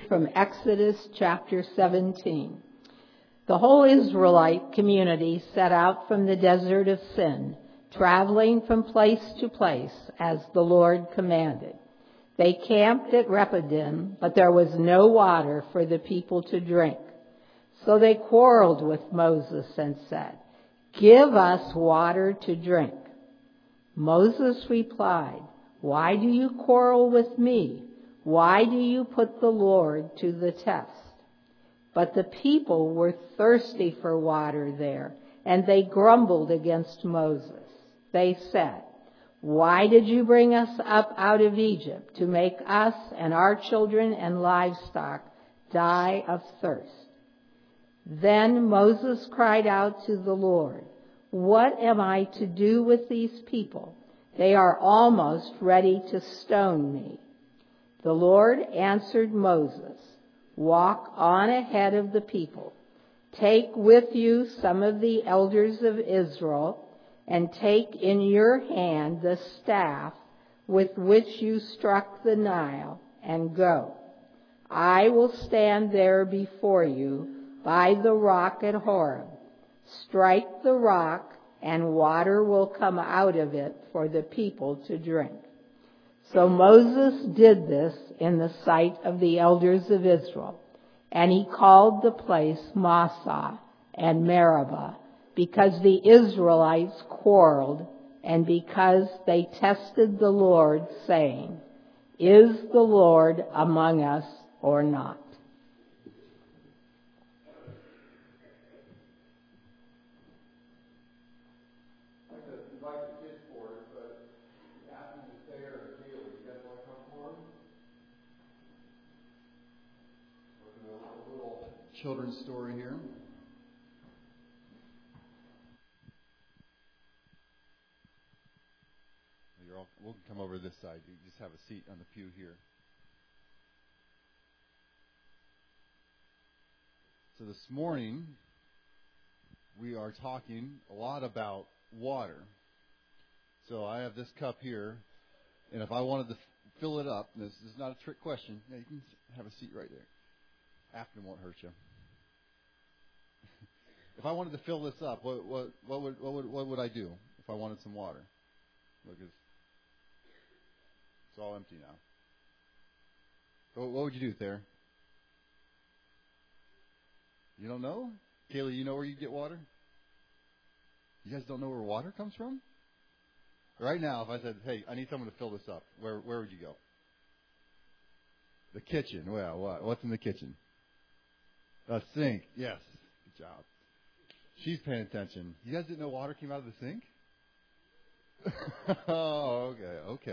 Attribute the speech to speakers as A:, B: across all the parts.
A: from Exodus chapter 17. The whole Israelite community set out from the desert of Sin, traveling from place to place as the Lord commanded. They camped at Rephidim, but there was no water for the people to drink. So they quarreled with Moses and said, "Give us water to drink." Moses replied, "Why do you quarrel with me? Why do you put the Lord to the test?" But the people were thirsty for water there, and they grumbled against Moses. They said, "Why did you bring us up out of Egypt to make us and our children and livestock die of thirst?" Then Moses cried out to the Lord, "What am I to do with these people? They are almost ready to stone me." The Lord answered Moses, "Walk on ahead of the people. Take with you some of the elders of Israel, and take in your hand the staff with which you struck the Nile, and go. I will stand there before you by the rock at Horeb. Strike the rock, and water will come out of it for the people to drink." So Moses did this in the sight of the elders of Israel, and he called the place Massah and Meribah, because the Israelites quarreled, and because they tested the Lord, saying, "Is the Lord among us or not?"
B: Children's story here. We'll come over this side. You just have a seat on the pew here. So this morning, we are talking a lot about water. So I have this cup here, and if I wanted to fill it up, this is not a trick question. Yeah, you can have a seat right there. Afton won't hurt you. If I wanted to fill this up, what would I do if I wanted some water? Look, it's all empty now. What would you do there? You don't know? Kaylee, you know where you get water? You guys don't know where water comes from? Right now, if I said, "Hey, I need someone to fill this up," where would you go? The kitchen. Well, what's in the kitchen? A sink. Yes. Good job. She's paying attention. You guys didn't know water came out of the sink? Oh, okay.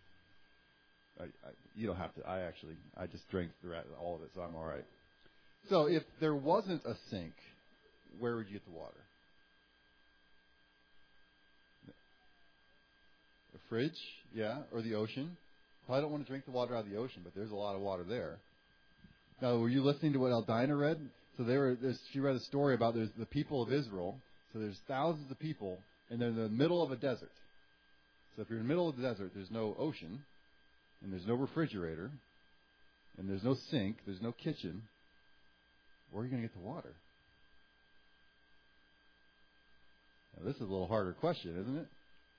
B: You don't have to. I just drank all of it, so I'm all right. So if there wasn't a sink, where would you get the water? A fridge, yeah, or the ocean. Probably don't want to drink the water out of the ocean, but there's a lot of water there. Now, were you listening to what Eldina read? So she read a story about the people of Israel. So there's thousands of people, and they're in the middle of a desert. So if you're in the middle of the desert, there's no ocean, and there's no refrigerator, and there's no sink, there's no kitchen. Where are you going to get the water? Now, this is a little harder question, isn't it?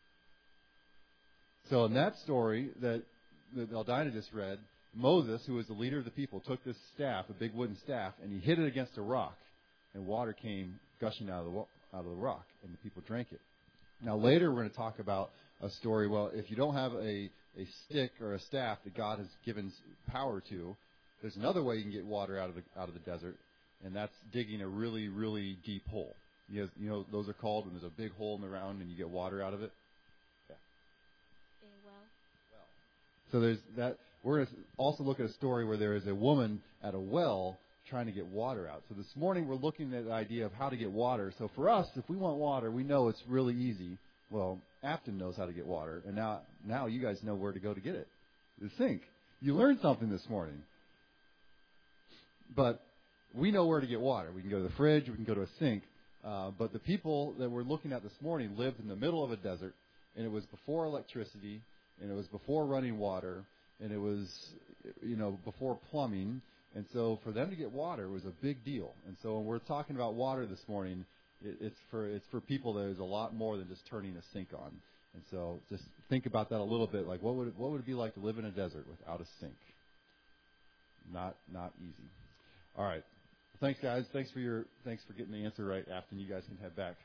B: So in that story that Eldina just read, Moses, who was the leader of the people, took this staff, a big wooden staff, and he hit it against a rock, and water came gushing out of the rock, and the people drank it. Now later we're going to talk about a story. Well, if you don't have a stick or a staff that God has given power to, there's another way you can get water out of the desert, and that's digging a really, really deep hole. You know those are called when there's a big hole in the ground and you get water out of it. Yeah. Well. So there's that. We're going to also look at a story where there is a woman at a well trying to get water out. So this morning we're looking at the idea of how to get water. So for us, if we want water, we know it's really easy. Well, Afton knows how to get water, and now you guys know where to go to get it. The sink. You learned something this morning. But we know where to get water. We can go to the fridge. We can go to a sink. But the people that we're looking at this morning lived in the middle of a desert, and it was before electricity, and it was before running water, and it was, before plumbing, And so for them to get water was a big deal. And so when we're talking about water this morning, it's for people that is a lot more than just turning a sink on. And so just think about that a little bit. Like, what would it be like to live in a desert without a sink? Not easy. All right. Thanks, guys. Thanks for getting the answer right, Afton. You guys can head back.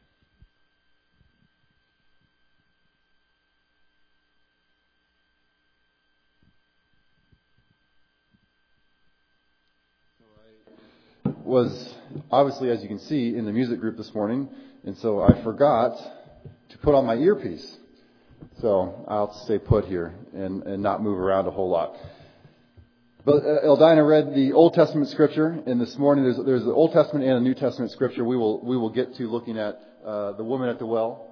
B: Was obviously, as you can see, in the music group this morning, and so I forgot to put on my earpiece. So I'll stay put here and not move around a whole lot. But Eldina read the Old Testament scripture, and this morning there's the Old Testament and a New Testament scripture we will get to looking at the woman at the well.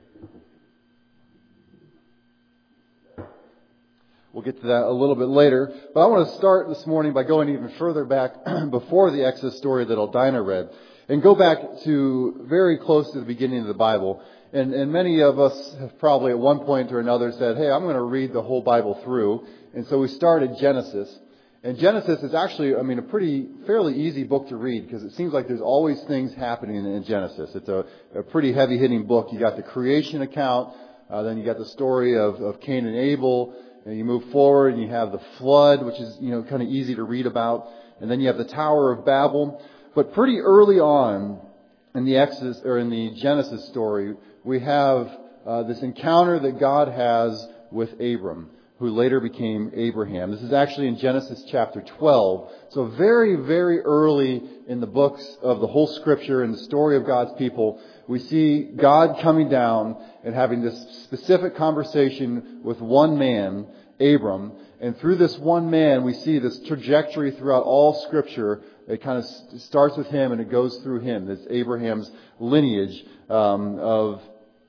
B: We'll get to that a little bit later. But I want to start this morning by going even further back before the Exodus story that Eldina read, and go back to very close to the beginning of the Bible. And many of us have probably at one point or another said, hey, I'm going to read the whole Bible through. And so we started Genesis. And Genesis is actually, a fairly easy book to read, because it seems like there's always things happening in Genesis. It's a pretty heavy-hitting book. You got the creation account, then you got the story of Cain and Abel, and you move forward and you have the flood, which is, kind of easy to read about. And then you have the Tower of Babel. But pretty early on in the Exodus, or in the Genesis story, we have this encounter that God has with Abram, who later became Abraham. This is actually in Genesis chapter 12. So very, very early in the books of the whole Scripture and the story of God's people, we see God coming down and having this specific conversation with one man, Abram. And through this one man, we see this trajectory throughout all Scripture. It kind of starts with him and it goes through him. This Abraham's lineage God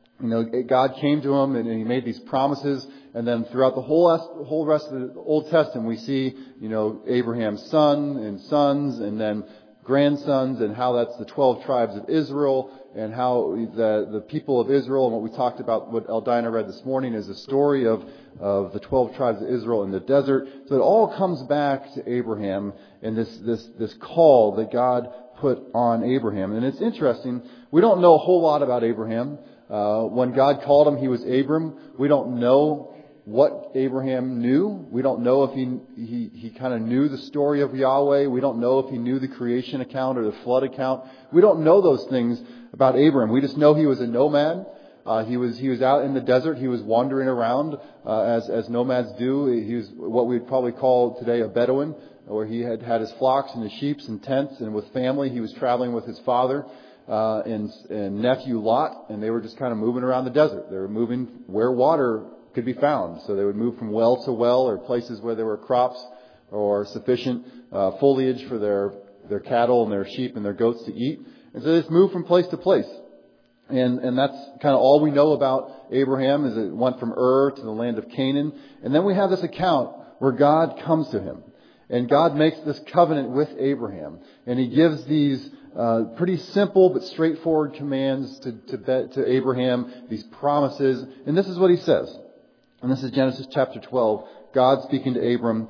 B: came to him and he made these promises. And then throughout the whole rest of the Old Testament, we see, Abraham's son and sons and then grandsons, and how that's the 12 tribes of Israel, and how the people of Israel, and what we talked about, what Eldina read this morning, is the story of the 12 tribes of Israel in the desert. So it all comes back to Abraham and this call that God put on Abraham. And it's interesting, we don't know a whole lot about Abraham. When God called him, he was Abram. We don't know what Abraham knew. We don't know if he kind of knew the story of Yahweh. We don't know if he knew the creation account or the flood account. We don't know those things about Abraham. We just know he was a nomad. He was out in the desert. He was wandering around as nomads do. He was what we'd probably call today a Bedouin, where he had his flocks and his sheep and tents, and with family. He was traveling with his father and nephew Lot, and they were just kind of moving around the desert. They were moving where water could be found. So they would move from well to well, or places where there were crops or sufficient foliage for their cattle and their sheep and their goats to eat. And so they just moved from place to place. And that's kind of all we know about Abraham, is it went from Ur to the land of Canaan. And then we have this account where God comes to him. And God makes this covenant with Abraham. And he gives these pretty simple but straightforward commands to Abraham, these promises. And this is what he says. And this is Genesis chapter 12. God speaking to Abram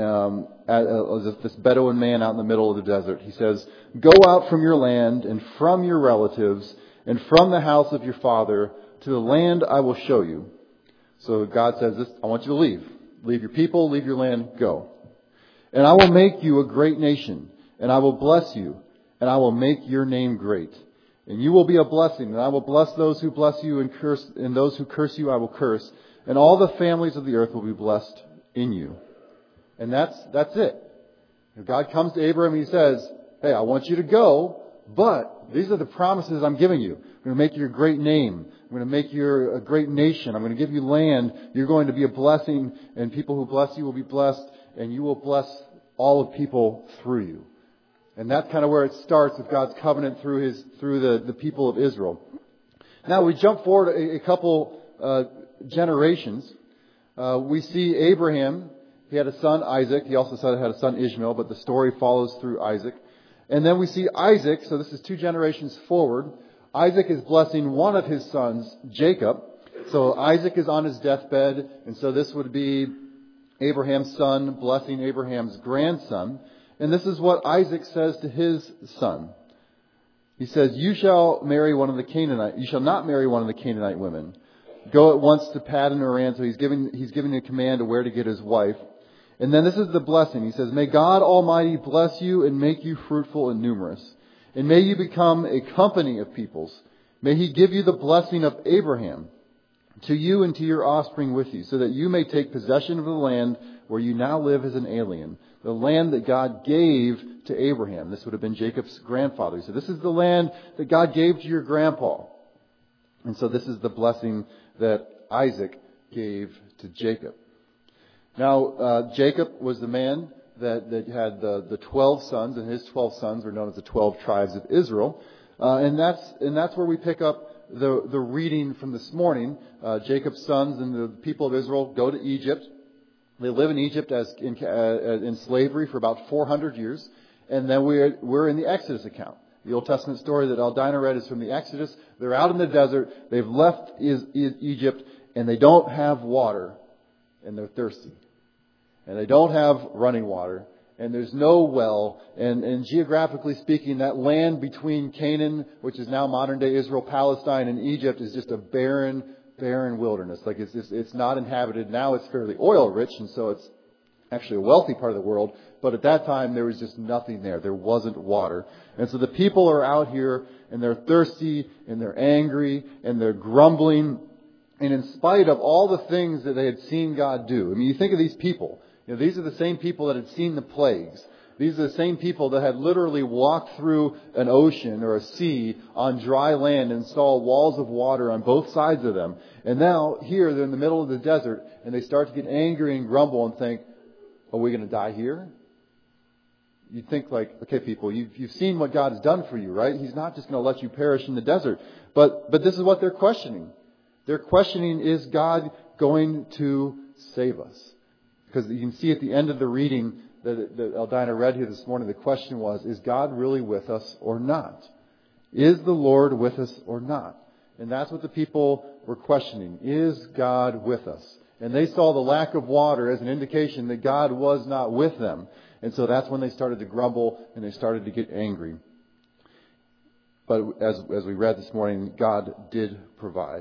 B: as this Bedouin man out in the middle of the desert. He says, "Go out from your land and from your relatives and from the house of your father to the land I will show you." So God says this, I want you to leave. Leave your people, leave your land, go. "And I will make you a great nation, and I will bless you, and I will make your name great. And you will be a blessing, and I will bless those who bless you, and those who curse you I will curse. And all the families of the earth will be blessed in you." And that's it. God comes to Abraham and he says, "Hey, I want you to go, but these are the promises I'm giving you. I'm going to make you a great name. I'm going to make you a great nation. I'm going to give you land. You're going to be a blessing, and people who bless you will be blessed, and you will bless all of people through you." And that's kind of where it starts, with God's covenant through the people of Israel. Now we jump forward a couple generations. We see Abraham. He had a son, Isaac. He also had a son, Ishmael, but the story follows through Isaac. And then we see Isaac. So this is 2 generations forward. Isaac is blessing one of his sons, Jacob. So Isaac is on his deathbed. And so this would be Abraham's son blessing Abraham's grandson. And this is what Isaac says to his son. He says, You shall not marry one of the Canaanite women. Go at once to Paddan Aram. So he's giving a command of where to get his wife. And then this is the blessing. He says, May God Almighty bless you and make you fruitful and numerous. And may you become a company of peoples. May He give you the blessing of Abraham to you and to your offspring with you, so that you may take possession of the land where you now live as an alien, the land that God gave to Abraham. This would have been Jacob's grandfather. So this is the land that God gave to your grandpa. And so this is the blessing that Isaac gave to Jacob. Now, Jacob was the man that had the 12 sons, and his 12 sons were known as the 12 tribes of Israel. And that's where we pick up the reading from this morning. Jacob's sons and the people of Israel go to Egypt. They live in Egypt as in slavery for about 400 years. And then we're in the Exodus account. The Old Testament story that Aldina read is from the Exodus. They're out in the desert. They've left Egypt, and they don't have water, and they're thirsty. And they don't have running water, and there's no well. And geographically speaking, that land between Canaan, which is now modern-day Israel, Palestine, and Egypt, is just a barren wilderness. Like it's not inhabited. Now it's fairly oil-rich, and so it's actually a wealthy part of the world. But at that time, there was just nothing there. There wasn't water. And so the people are out here, and they're thirsty, and they're angry, and they're grumbling. And in spite of all the things that they had seen God do, I mean, you think of these people. These are the same people that had seen the plagues. These are the same people that had literally walked through an ocean or a sea on dry land and saw walls of water on both sides of them. And now, here, they're in the middle of the desert, and they start to get angry and grumble and think, are we going to die here? You'd think like, okay, people, you've seen what God has done for you, right? He's not just going to let you perish in the desert. But this is what they're questioning. They're questioning, is God going to save us? Because you can see at the end of the reading that Aldina read here this morning, the question was, is God really with us or not? Is the Lord with us or not? And that's what the people were questioning. Is God with us? And they saw the lack of water as an indication that God was not with them. And so that's when they started to grumble and they started to get angry. But as we read this morning, God did provide.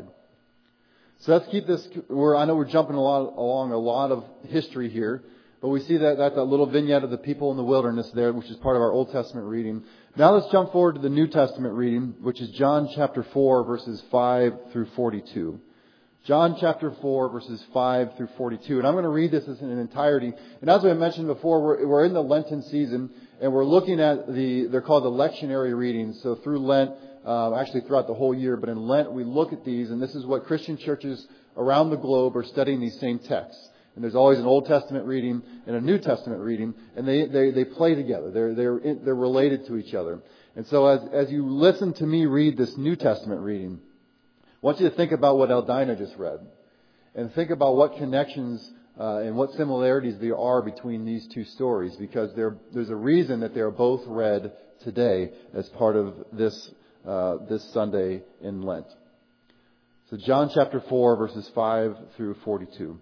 B: So let's keep this. I know we're jumping along a lot of history here, but we see that little vignette of the people in the wilderness there, which is part of our Old Testament reading. Now let's jump forward to the New Testament reading, which is John chapter 4, verses 5 through 42. John chapter 4, verses 5 through 42. And I'm going to read this in entirety. And as I mentioned before, we're in the Lenten season, and we're looking at they're called the lectionary readings. So through Lent, actually throughout the whole year, but in Lent we look at these, and this is what Christian churches around the globe are studying these same texts. And there's always an Old Testament reading and a New Testament reading, and they play together. They're related to each other. And so as you listen to me read this New Testament reading, I want you to think about what Aldina just read, and think about what connections and what similarities there are between these two stories, because there's a reason that they are both read today as part of this Sunday in Lent. So John chapter 4, verses 5 through 42.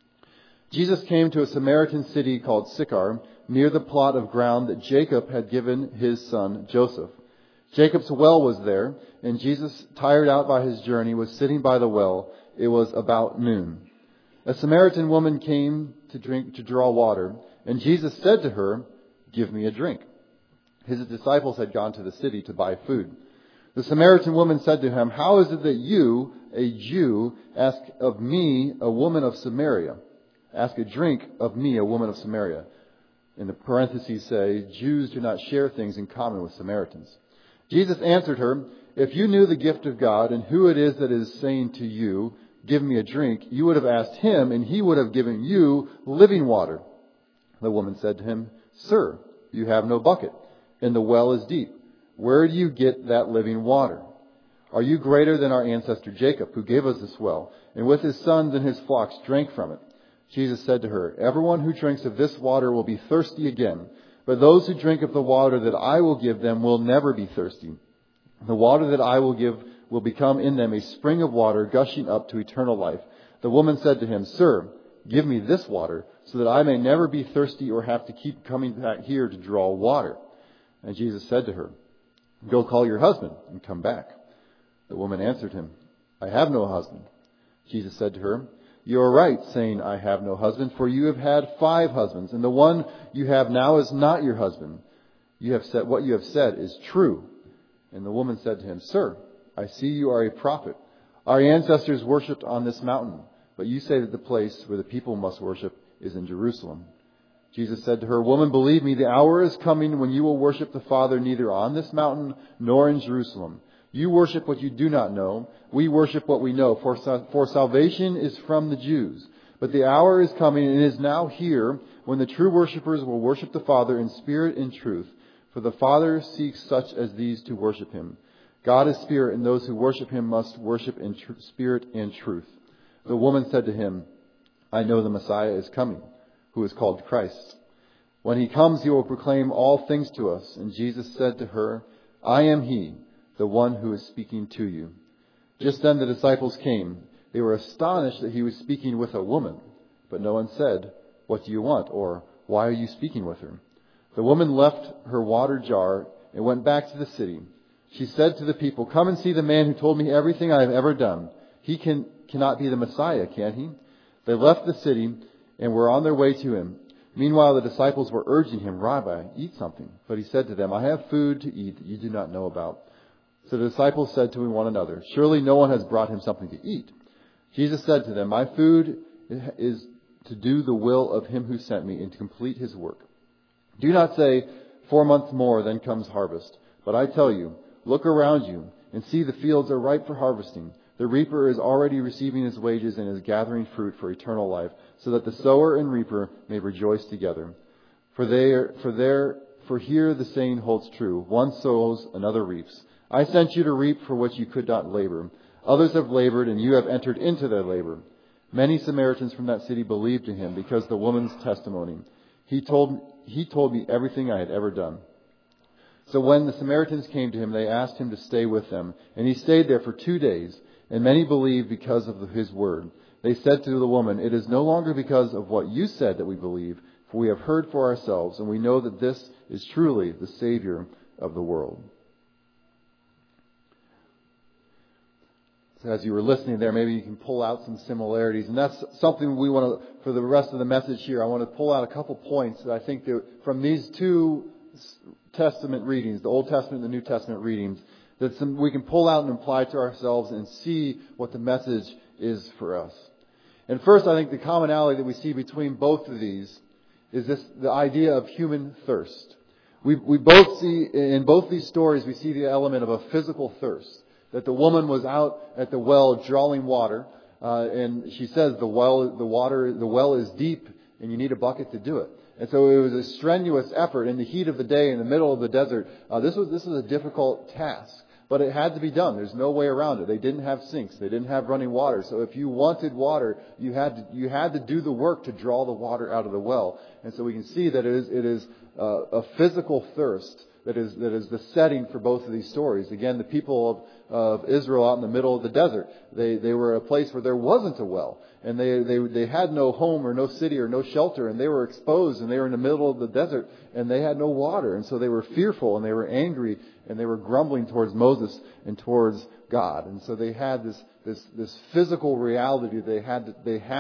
B: Jesus came to a Samaritan city called Sychar, near the plot of ground that Jacob had given his son Joseph. Jacob's well was there, and Jesus, tired out by his journey, was sitting by the well. It was about noon. A Samaritan woman came to draw water, and Jesus said to her, "Give me a drink." His disciples had gone to the city to buy food. The Samaritan woman said to him, "How is it that you, a Jew, ask of me, a woman of Samaria? Ask a drink of me, a woman of Samaria." In the parentheses say, Jews do not share things in common with Samaritans. Jesus answered her, "If you knew the gift of God and who it is that is saying to you, 'Give me a drink,' you would have asked him, and he would have given you living water." The woman said to him, "Sir, you have no bucket, and the well is deep. Where do you get that living water? Are you greater than our ancestor Jacob, who gave us this well, and with his sons and his flocks drank from it?" Jesus said to her, "Everyone who drinks of this water will be thirsty again. But those who drink of the water that I will give them will never be thirsty. The water that I will give will become in them a spring of water gushing up to eternal life." The woman said to him, "Sir, Give me this water, so that I may never be thirsty or have to keep coming back here to draw water." And Jesus said to her, "Go call your husband and come back." The woman answered him, "I have no husband." Jesus said to her, "You are right, saying, 'I have no husband,' for you have had 5 husbands, and the one you have now is not your husband. What you have said is true." And the woman said to him, "Sir, I see you are a prophet. Our ancestors worshipped on this mountain, but you say that the place where the people must worship is in Jerusalem." Jesus said to her, "Woman, believe me, the hour is coming when you will worship the Father neither on this mountain nor in Jerusalem. You worship what you do not know. We worship what we know, for salvation is from the Jews. But the hour is coming and is now here when the true worshippers will worship the Father in spirit and truth. For the Father seeks such as these to worship Him. God is spirit, and those who worship Him must worship in spirit and truth." The woman said to him, "I know the Messiah is coming, who is called Christ. When He comes, He will proclaim all things to us." And Jesus said to her, "I am He, the one who is speaking to you." Just then the disciples came. They were astonished that He was speaking with a woman. But no one said, "What do you want?" or "Why are you speaking with her?" The woman left her water jar and went back to the city. She said to the people, "Come and see the man who told me everything I have ever done. He cannot be the Messiah, can he?" They left the city and were on their way to Him. Meanwhile, the disciples were urging Him, "Rabbi, eat something." But He said to them, "I have food to eat that you do not know about." So the disciples said to one another, "Surely no one has brought Him something to eat." Jesus said to them, "My food is to do the will of Him who sent me and to complete His work. Do not say, 4 months more, then comes harvest. But I tell you, look around you and see the fields are ripe for harvesting. The reaper is already receiving his wages and is gathering fruit for eternal life, so that the sower and reaper may rejoice together. For here the saying holds true, one sows, another reaps. I sent you to reap for which you could not labor. Others have labored, and you have entered into their labor." Many Samaritans from that city believed in Him because of the woman's testimony. He told me everything I had ever done." So when the Samaritans came to Him, they asked Him to stay with them. And He stayed there for 2 days, and many believed because of His word. They said to the woman, "It is no longer because of what you said that we believe, for we have heard for ourselves, and we know that this is truly the Savior of the world." So as you were listening there, maybe you can pull out some similarities. And that's something we want to, for the rest of the message here, I want to pull out a couple points that I think that from these 2 Testament readings, the Old Testament and the New Testament readings, that we can pull out and apply to ourselves and see what the message is for us. And first, I think the commonality that we see between both of these is the idea of human thirst. We both see, in both these stories, we see the element of a physical thirst. That the woman was out at the well drawing water, and she says the well is deep, and you need a bucket to do it. And so it was a strenuous effort in the heat of the day in the middle of the desert. This was a difficult task, but it had to be done. There's no way around it. They didn't have sinks. They didn't have running water. So if you wanted water, you had to do the work to draw the water out of the well. And so we can see that it is a physical thirst that is the setting for both of these stories. Again, the people of Israel out in the middle of the desert, they were a place where there wasn't a well, and they had no home or no city or no shelter, and they were exposed, and they were in the middle of the desert, and they had no water, and so they wwere fearful, and they were angry, and they were grumbling towards Moses and towards God, and so they had this physical reality they had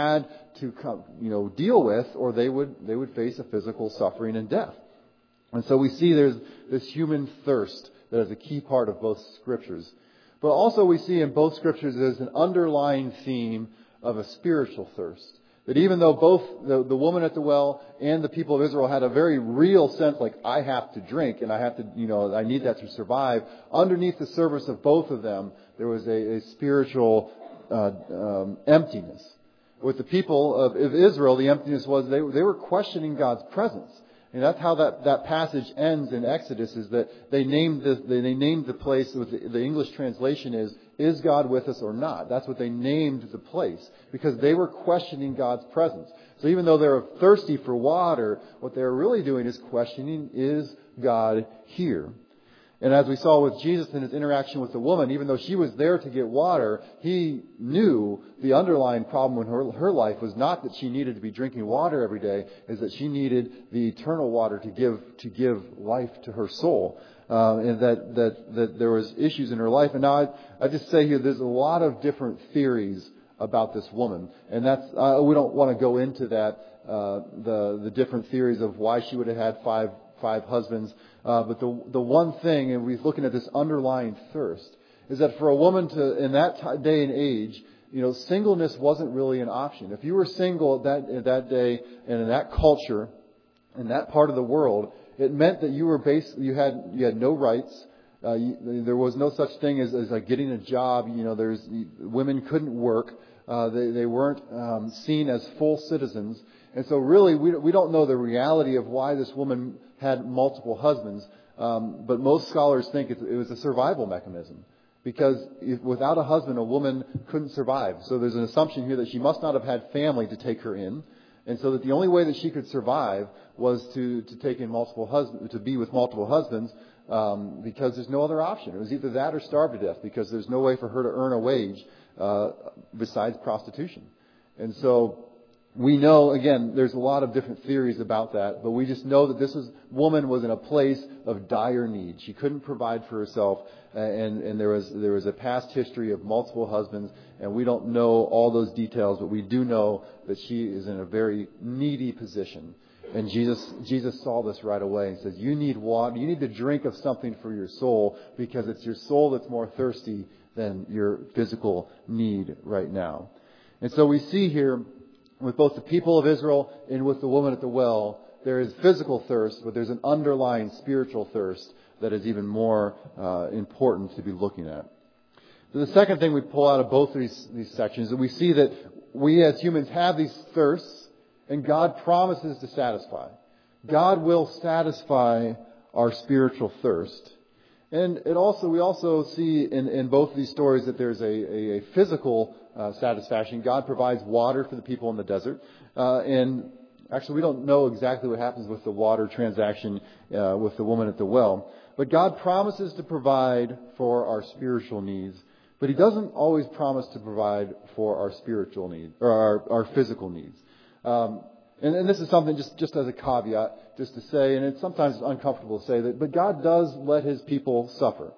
B: to come, deal with, or they would face a physical suffering and death. And so we see there's this human thirst that is a key part of both scriptures. But also we see in both scriptures there's an underlying theme of a spiritual thirst. That even though both the woman at the well and the people of Israel had a very real sense, like, I have to drink and I have to, I need that to survive, underneath the surface of both of them, there was a spiritual emptiness. With the people of Israel, the emptiness was they were questioning God's presence. And that's how that passage ends in Exodus, is that they named the place, with the English translation is God with us or not? That's what they named the place, because they were questioning God's presence. So even though they were thirsty for water, what they were really doing is questioning, is God here? And as we saw with Jesus in his interaction with the woman, even though she was there to get water, he knew the underlying problem in her life was not that she needed to be drinking water every day, is that she needed the eternal water to give life to her soul. And that there was issues in her life. And now I just say here, there's a lot of different theories about this woman. And that's, we don't want to go into that, the different theories of why she would have had five husbands. But the one thing, and we're looking at this underlying thirst, is that for a woman in that day and age, singleness wasn't really an option. If you were single at that day and in that culture, in that part of the world, it meant that you had no rights. There was no such thing as like getting a job. Women couldn't work. They weren't seen as full citizens. And so really, we don't know the reality of why this woman had multiple husbands. But most scholars think it was a survival mechanism. Because without a husband, a woman couldn't survive. So there's an assumption here that she must not have had family to take her in. And so that the only way that she could survive was to take in multiple husbands, to be with multiple husbands, because there's no other option. It was either that or starve to death, because there's no way for her to earn a wage besides prostitution. And so we know, again, there's a lot of different theories about that, but we just know that this woman was in a place of dire need. She couldn't provide for herself, and there was a past history of multiple husbands, and we don't know all those details, but we do know that she is in a very needy position. And Jesus saw this right away and says, you need water, you need to drink of something for your soul, because it's your soul that's more thirsty than your physical need right now. And so we see here, with both the people of Israel and with the woman at the well, there is physical thirst, but there's an underlying spiritual thirst that is even more important to be looking at. So the second thing we pull out of both of these sections is that we see that we as humans have these thirsts, and God promises to satisfy. God will satisfy our spiritual thirst. And we also see in both of these stories that there's a physical satisfaction. God provides water for the people in the desert. And actually, we don't know exactly what happens with the water transaction with the woman at the well. But God promises to provide for our spiritual needs. But He doesn't always promise to provide for our spiritual needs, or our physical needs. And this is something just as a caveat, just to say, and it's sometimes uncomfortable to say that, but God does let His people suffer.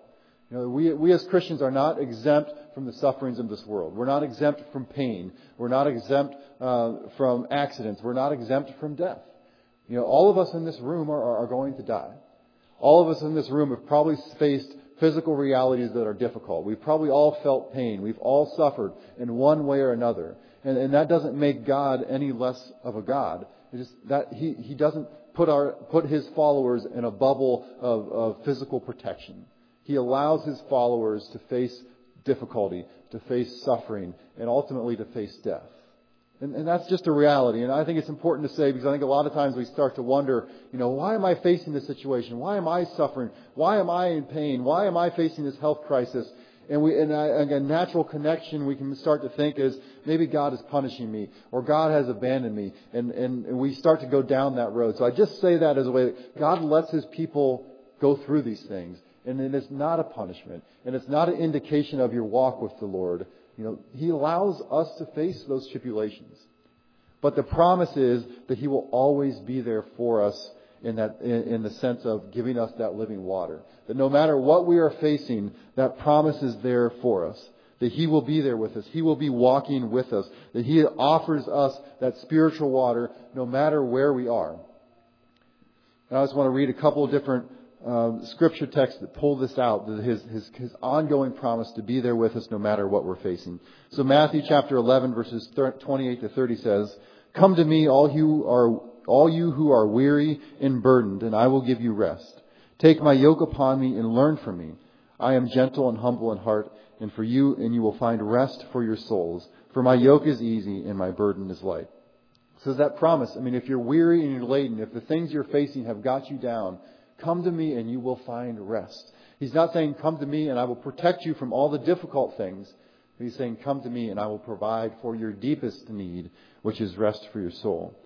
B: We as Christians are not exempt from the sufferings of this world. We're not exempt from pain. We're not exempt from accidents. We're not exempt from death. All of us in this room are going to die. All of us in this room have probably faced physical realities that are difficult. We've probably all felt pain. We've all suffered in one way or another. And that doesn't make God any less of a God. It's just that He doesn't put His followers in a bubble of physical protection. He allows His followers to face difficulty, to face suffering, and ultimately to face death. And that's just a reality. And I think it's important to say, because I think a lot of times we start to wonder, why am I facing this situation? Why am I suffering? Why am I in pain? Why am I facing this health crisis? And a natural connection we can start to think is, maybe God is punishing me, or God has abandoned me. And we start to go down that road. So I just say that as a way that God lets His people go through these things. And it is not a punishment. And it's not an indication of your walk with the Lord. He allows us to face those tribulations. But the promise is that He will always be there for us in the sense of giving us that living water. That no matter what we are facing, that promise is there for us. That He will be there with us. He will be walking with us. That He offers us that spiritual water no matter where we are. And I just want to read a couple of different scripture texts that pull this out. His ongoing promise to be there with us no matter what we're facing. So Matthew chapter 11 verses 28 to 30 says, "Come to me, all you who are weary and burdened, and I will give you rest. Take my yoke upon me and learn from me. I am gentle and humble in heart, and you will find rest for your souls. For my yoke is easy and my burden is light." So that promise, if you're weary and you're laden, if the things you're facing have got you down, come to me and you will find rest. He's not saying, come to me and I will protect you from all the difficult things. He's saying, come to me and I will provide for your deepest need, which is rest for your soul.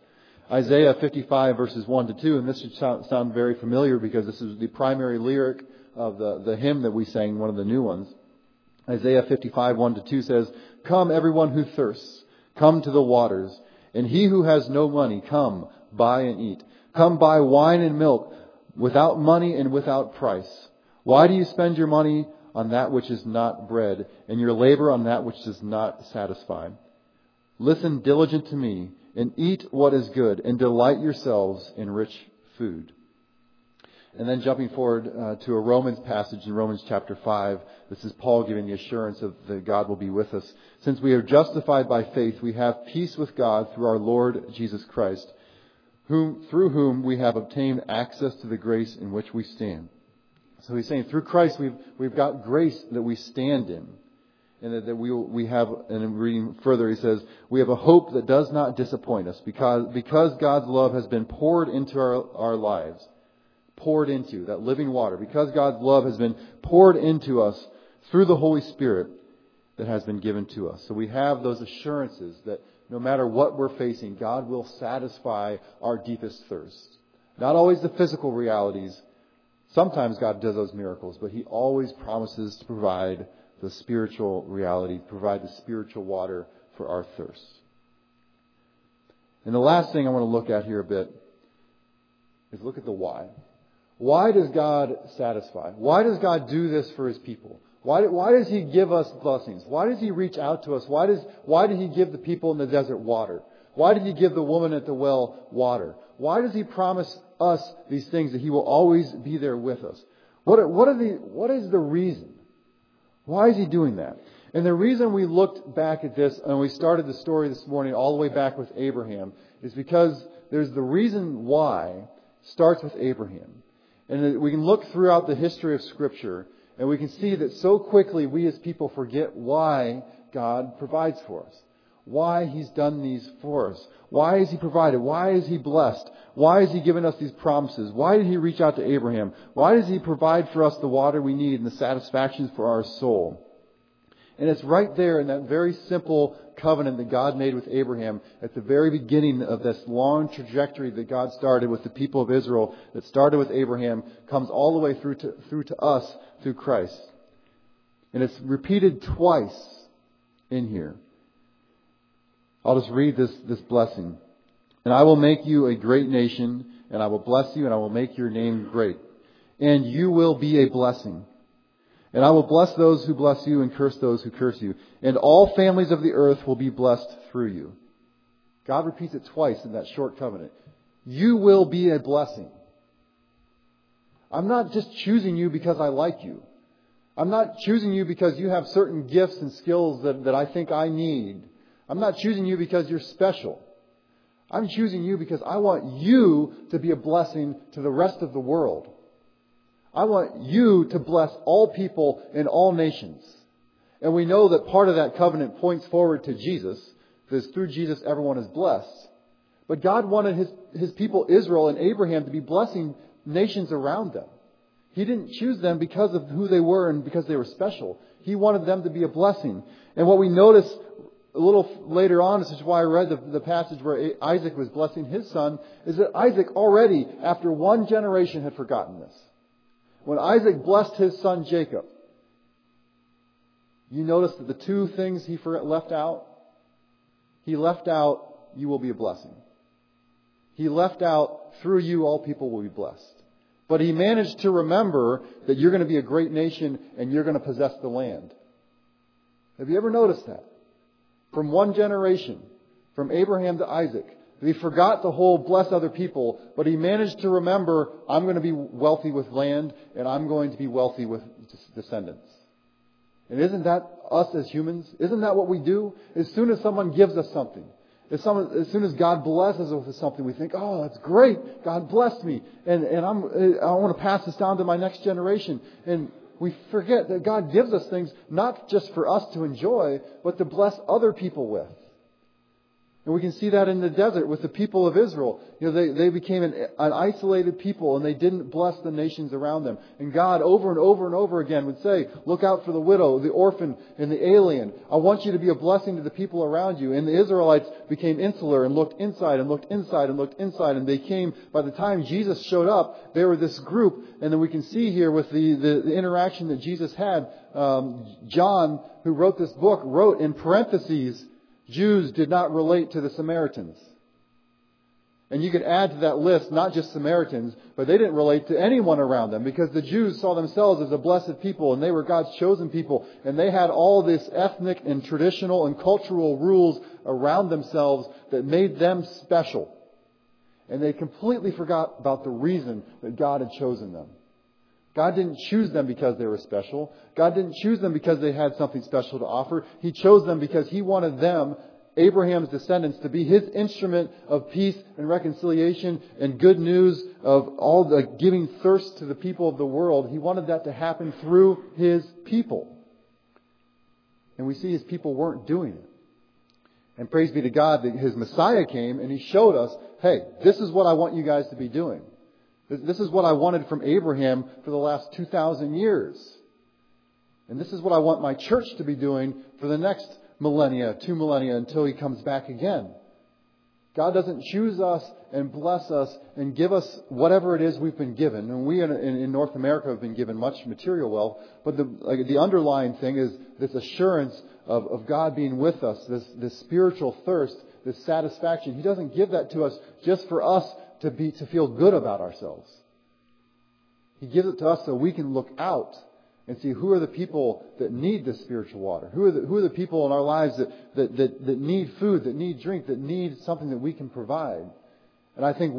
B: Isaiah 55 verses 1 to 2, and this should sound very familiar because this is the primary lyric of the hymn that we sang, one of the new ones. Isaiah 55, 1 to 2 says, "Come, everyone who thirsts, come to the waters, and he who has no money, come, buy and eat. Come buy wine and milk without money and without price. Why do you spend your money on that which is not bread, and your labor on that which does not satisfy? Listen diligent to me, and eat what is good, and delight yourselves in rich food." And then jumping forward to a Romans passage in Romans chapter 5, this is Paul giving the assurance that God will be with us. "Since we are justified by faith, we have peace with God through our Lord Jesus Christ, through whom we have obtained access to the grace in which we stand." So he's saying through Christ we've got grace that we stand in. And that we have, and in reading further, he says, we have a hope that does not disappoint us because God's love has been poured into our lives. Poured into, that living water. Because God's love has been poured into us through the Holy Spirit that has been given to us. So we have those assurances that no matter what we're facing, God will satisfy our deepest thirst. Not always the physical realities. Sometimes God does those miracles, but He always promises to provide the spiritual reality, provide the spiritual water for our thirst. And the last thing I want to look at here a bit is look at the why. Why does God satisfy? Why does God do this for His people? Why does He give us blessings? Why does He reach out to us? Why did He give the people in the desert water? Why did He give the woman at the well water? Why does He promise us these things that He will always be there with us? What is the reason? Why is He doing that? And the reason we looked back at this and we started the story this morning all the way back with Abraham is because there's the reason why starts with Abraham. And we can look throughout the history of Scripture and we can see that so quickly we as people forget why God provides for us. Why He's done these for us. Why has He provided? Why is He blessed? Why has He given us these promises? Why did He reach out to Abraham? Why does He provide for us the water we need and the satisfactions for our soul? And it's right there in that very simple covenant that God made with Abraham at the very beginning of this long trajectory that God started with the people of Israel, that started with Abraham, comes all the way through to us through Christ. And it's repeated twice in here. I'll just read this blessing. "And I will make you a great nation, and I will bless you, and I will make your name great. And you will be a blessing. And I will bless those who bless you, and curse those who curse you. And all families of the earth will be blessed through you." God repeats it twice in that short covenant. You will be a blessing. I'm not just choosing you because I like you. I'm not choosing you because you have certain gifts and skills that I think I need. I'm not choosing you because you're special. I'm choosing you because I want you to be a blessing to the rest of the world. I want you to bless all people in all nations. And we know that part of that covenant points forward to Jesus, because through Jesus everyone is blessed. But God wanted His people Israel and Abraham to be blessing nations around them. He didn't choose them because of who they were and because they were special. He wanted them to be a blessing. And what we notice a little later on, this is why I read the passage where Isaac was blessing his son, is that Isaac already, after one generation, had forgotten this. When Isaac blessed his son Jacob, you notice that the two things he left out? He left out, you will be a blessing. He left out, through you all people will be blessed. But he managed to remember that you're going to be a great nation and you're going to possess the land. Have you ever noticed that? From one generation, from Abraham to Isaac, he forgot the whole bless other people, but he managed to remember, I'm going to be wealthy with land and I'm going to be wealthy with descendants. And isn't that us as humans? Isn't that what we do? As soon as someone gives us something, as soon as God blesses us with something, we think, oh, that's great. God blessed me. And I want to pass this down to my next generation. And we forget that God gives us things not just for us to enjoy, but to bless other people with. And we can see that in the desert with the people of Israel. They became an isolated people, and they didn't bless the nations around them. And God over and over and over again would say, look out for the widow, the orphan, and the alien. I want you to be a blessing to the people around you. And the Israelites became insular and looked inside and looked inside and looked inside. And they came, by the time Jesus showed up, they were this group. And then we can see here with the interaction that Jesus had, John, who wrote this book, wrote in parentheses, Jews did not relate to the Samaritans. And you could add to that list not just Samaritans, but they didn't relate to anyone around them, because the Jews saw themselves as a blessed people, and they were God's chosen people, and they had all this ethnic and traditional and cultural rules around themselves that made them special. And they completely forgot about the reason that God had chosen them. God didn't choose them because they were special. God didn't choose them because they had something special to offer. He chose them because He wanted them, Abraham's descendants, to be His instrument of peace and reconciliation and good news, of all the giving thirst to the people of the world. He wanted that to happen through His people. And we see His people weren't doing it. And praise be to God that His Messiah came and He showed us, hey, this is what I want you guys to be doing. This is what I wanted from Abraham for the last 2,000 years. And this is what I want my church to be doing for the next millennia, 2 millennia, until He comes back again. God doesn't choose us and bless us and give us whatever it is we've been given. And we in North America have been given much material wealth. But the underlying thing is this assurance of God being with us, this spiritual thirst, this satisfaction. He doesn't give that to us just for us to feel good about ourselves. He gives it to us so we can look out and see who are the people that need this spiritual water. Who are the people in our lives that need food, that need drink, that need something that we can provide. And I think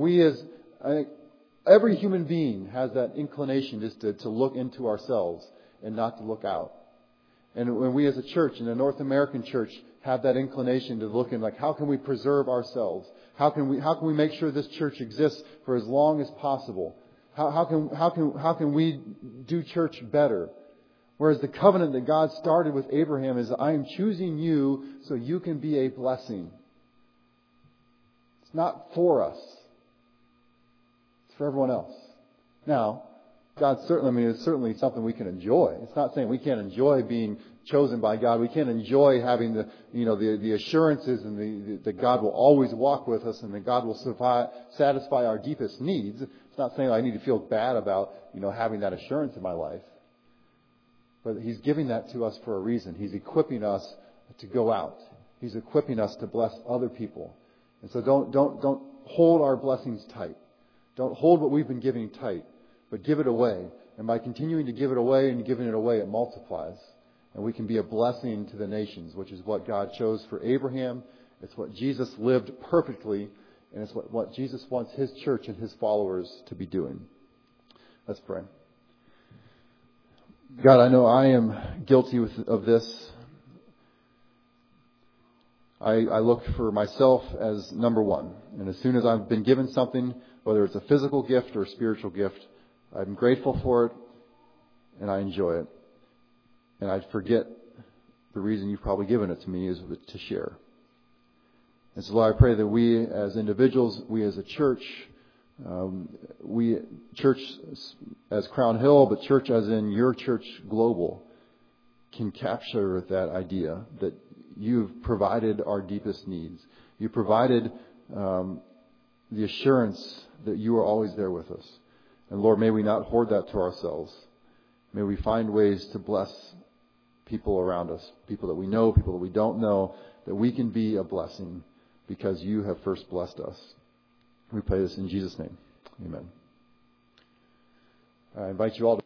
B: every human being has that inclination just to look into ourselves and not to look out. And when we as a church, in the North American church, have that inclination to look in, like, how can we preserve ourselves? How can we make sure this church exists for as long as possible? How can we do church better? Whereas the covenant that God started with Abraham is, I am choosing you so you can be a blessing. It's not for us. It's for everyone else. Now, it's certainly something we can enjoy. It's not saying we can't enjoy being chosen by God. We can't enjoy having the assurances and that God will always walk with us and that God will satisfy our deepest needs. It's not saying I need to feel bad about, having that assurance in my life. But He's giving that to us for a reason. He's equipping us to go out. He's equipping us to bless other people. And so don't hold our blessings tight. Don't hold what we've been giving tight, but give it away. And by continuing to give it away and giving it away, it multiplies. And we can be a blessing to the nations, which is what God chose for Abraham. It's what Jesus lived perfectly. And it's what Jesus wants His church and His followers to be doing. Let's pray. God, I know I am guilty of this. I look for myself as number one. And as soon as I've been given something, whether it's a physical gift or a spiritual gift, I'm grateful for it and I enjoy it. And I forget the reason you've probably given it to me is to share. And so, Lord, I pray that we as individuals, we as a church, church as Crown Hill, but church as in your church global, can capture that idea that you've provided our deepest needs. You provided the assurance that you are always there with us. And Lord, may we not hoard that to ourselves. May we find ways to bless people around us, people that we know, people that we don't know, that we can be a blessing because you have first blessed us. We pray this in Jesus' name. Amen. I invite you all to